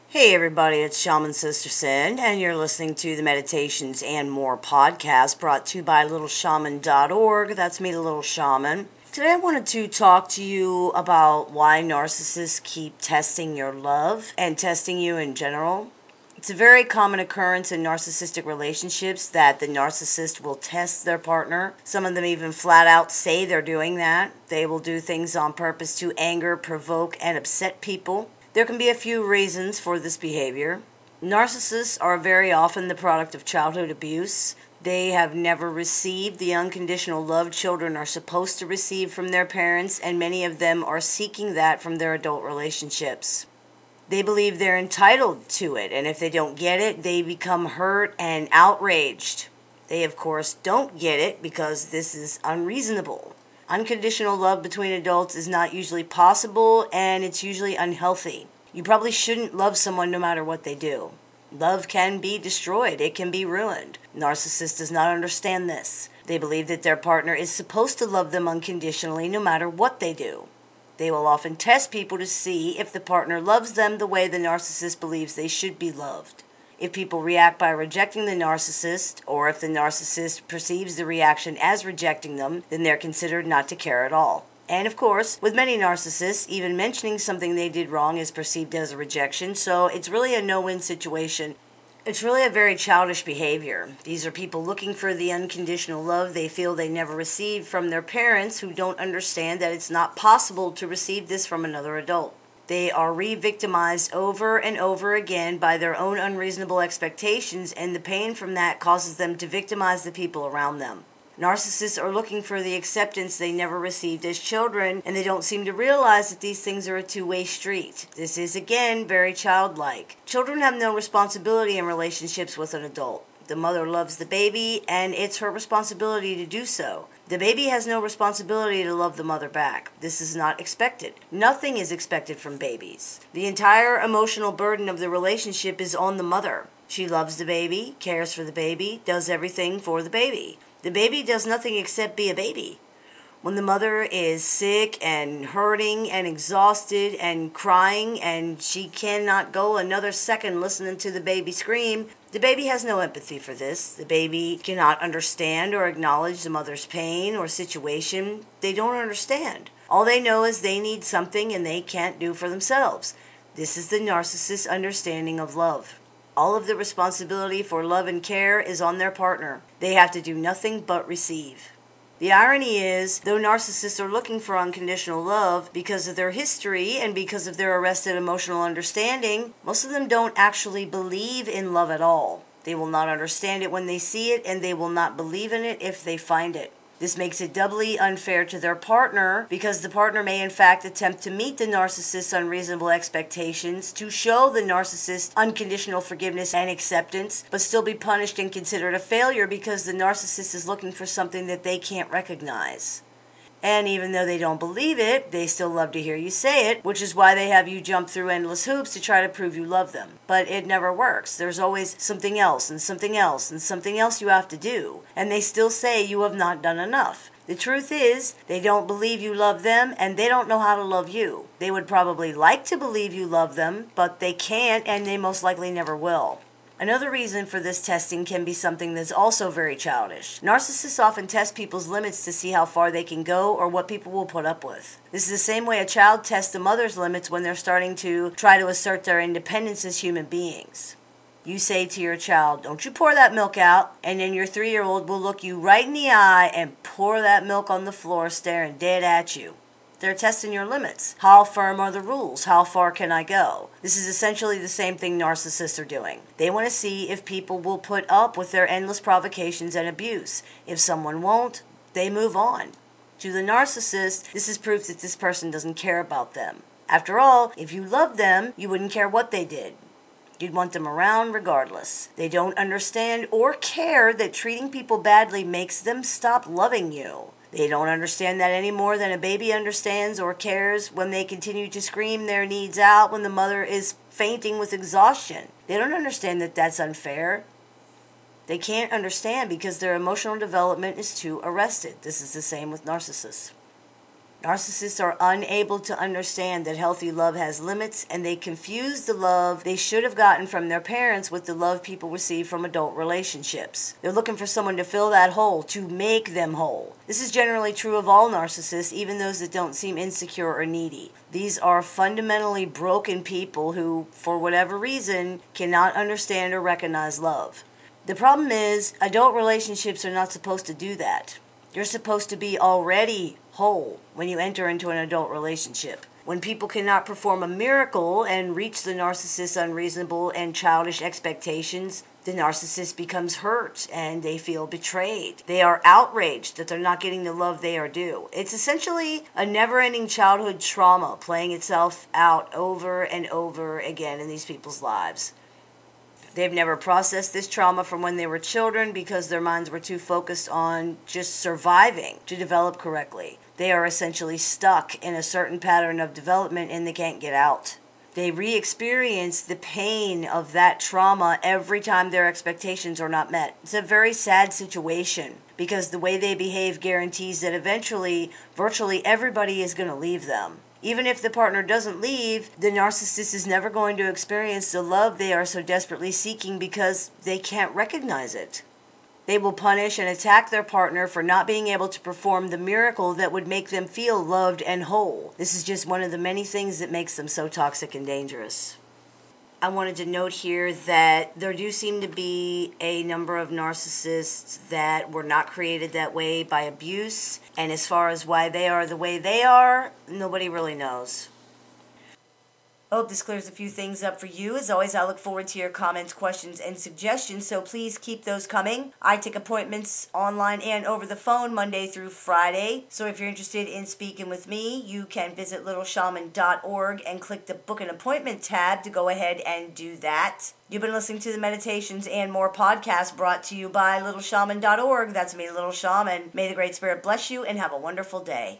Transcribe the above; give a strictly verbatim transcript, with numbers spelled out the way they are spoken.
Hey everybody, it's Shaman Sister Sin, and you're listening to the Meditations and More podcast brought to you by little shaman dot org. That's me, the Little Shaman. Today I wanted to talk to you about why narcissists keep testing your love and testing you in general. It's a very common occurrence in narcissistic relationships that the narcissist will test their partner. Some of them even flat out say they're doing that. They will do things on purpose to anger, provoke, and upset people. There can be a few reasons for this behavior. Narcissists are very often the product of childhood abuse. They have never received the unconditional love children are supposed to receive from their parents, and many of them are seeking that from their adult relationships. They believe they're entitled to it, and if they don't get it, they become hurt and outraged. They, of course, don't get it because this is unreasonable. Unconditional love between adults is not usually possible, and it's usually unhealthy. You probably shouldn't love someone no matter what they do. Love can be destroyed. It can be ruined. Narcissist does not understand this. They believe that their partner is supposed to love them unconditionally no matter what they do. They will often test people to see if the partner loves them the way the narcissist believes they should be loved. If people react by rejecting the narcissist, or if the narcissist perceives the reaction as rejecting them, then they're considered not to care at all. And of course, with many narcissists, even mentioning something they did wrong is perceived as a rejection, so it's really a no-win situation. It's really a very childish behavior. These are people looking for the unconditional love they feel they never received from their parents, who don't understand that it's not possible to receive this from another adult. They are re-victimized over and over again by their own unreasonable expectations, and the pain from that causes them to victimize the people around them. Narcissists are looking for the acceptance they never received as children, and they don't seem to realize that these things are a two-way street. This is, again, very childlike. Children have no responsibility in relationships with an adult. The mother loves the baby, and it's her responsibility to do so. The baby has no responsibility to love the mother back. This is not expected. Nothing is expected from babies. The entire emotional burden of the relationship is on the mother. She loves the baby, cares for the baby, does everything for the baby. The baby does nothing except be a baby. When the mother is sick and hurting and exhausted and crying and she cannot go another second listening to the baby scream, the baby has no empathy for this. The baby cannot understand or acknowledge the mother's pain or situation. They don't understand. All they know is they need something and they can't do for themselves. This is the narcissist's understanding of love. All of the responsibility for love and care is on their partner. They have to do nothing but receive. The irony is, though narcissists are looking for unconditional love because of their history and because of their arrested emotional understanding, most of them don't actually believe in love at all. They will not understand it when they see it, and they will not believe in it if they find it. This makes it doubly unfair to their partner, because the partner may in fact attempt to meet the narcissist's unreasonable expectations, to show the narcissist unconditional forgiveness and acceptance, but still be punished and considered a failure because the narcissist is looking for something that they can't recognize. And even though they don't believe it, they still love to hear you say it, which is why they have you jump through endless hoops to try to prove you love them. But it never works. There's always something else and something else and something else you have to do. And they still say you have not done enough. The truth is, they don't believe you love them, and they don't know how to love you. They would probably like to believe you love them, but they can't, and they most likely never will. Another reason for this testing can be something that's also very childish. Narcissists often test people's limits to see how far they can go or what people will put up with. This is the same way a child tests a mother's limits when they're starting to try to assert their independence as human beings. You say to your child, "Don't you pour that milk out," and then your three-year-old will look you right in the eye and pour that milk on the floor, staring dead at you. They're testing your limits. How firm are the rules? How far can I go? This is essentially the same thing narcissists are doing. They want to see if people will put up with their endless provocations and abuse. If someone won't, they move on. To the narcissist, this is proof that this person doesn't care about them. After all, if you loved them, you wouldn't care what they did. You'd want them around regardless. They don't understand or care that treating people badly makes them stop loving you. They don't understand that any more than a baby understands or cares when they continue to scream their needs out when the mother is fainting with exhaustion. They don't understand that that's unfair. They can't understand because their emotional development is too arrested. This is the same with narcissists. Narcissists are unable to understand that healthy love has limits, and they confuse the love they should have gotten from their parents with the love people receive from adult relationships. They're looking for someone to fill that hole, to make them whole. This is generally true of all narcissists, even those that don't seem insecure or needy. These are fundamentally broken people who, for whatever reason, cannot understand or recognize love. The problem is, adult relationships are not supposed to do that. You're supposed to be already whole when you enter into an adult relationship. When people cannot perform a miracle and reach the narcissist's unreasonable and childish expectations, the narcissist becomes hurt and they feel betrayed. They are outraged that they're not getting the love they are due. It's essentially a never-ending childhood trauma playing itself out over and over again in these people's lives. They've never processed this trauma from when they were children because their minds were too focused on just surviving to develop correctly. They are essentially stuck in a certain pattern of development and they can't get out. They re-experience the pain of that trauma every time their expectations are not met. It's a very sad situation because the way they behave guarantees that eventually virtually everybody is going to leave them. Even if the partner doesn't leave, the narcissist is never going to experience the love they are so desperately seeking because they can't recognize it. They will punish and attack their partner for not being able to perform the miracle that would make them feel loved and whole. This is just one of the many things that makes them so toxic and dangerous. I wanted to note here that there do seem to be a number of narcissists that were not created that way by abuse, and as far as why they are the way they are, nobody really knows. I hope this clears a few things up for you. As always, I look forward to your comments, questions, and suggestions, so please keep those coming. I take appointments online and over the phone Monday through Friday, so if you're interested in speaking with me, you can visit little shaman dot org and click the Book an Appointment tab to go ahead and do that. You've been listening to the Meditations and More podcast brought to you by little shaman dot org. That's me, Little Shaman. May the Great Spirit bless you and have a wonderful day.